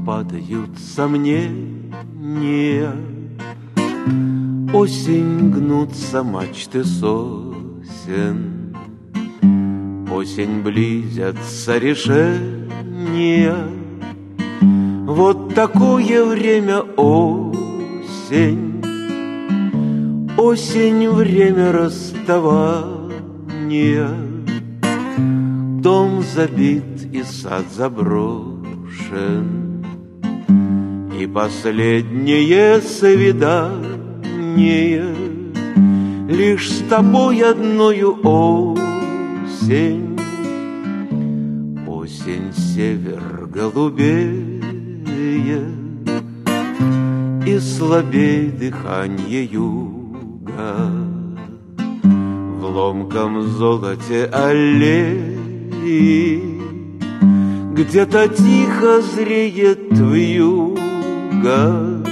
падают сомнения. Осень гнутся мачты сосен, осень близятся решения. Вот такое время осень, осень время расставания. Дом забит и сад заброшен, и последнее свидание лишь с тобой одною осень. Осень север голубее, и слабей дыханье юга. В ломком золоте аллеи где-то тихо зреет вьюга.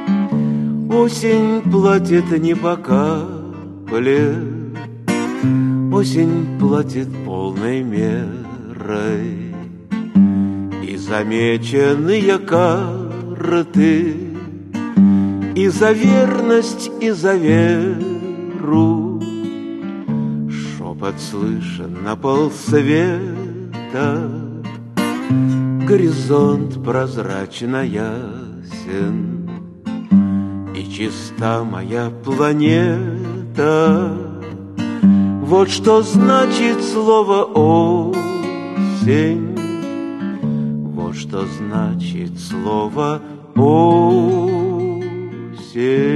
Осень платит не по капле, осень платит полной мерой. И замеченные карты, и за верность, и за веру. Шепот слышен на полсвета, горизонт прозрачно ясен, и чиста моя планета. Вот что значит слово осень, вот что значит слово осень.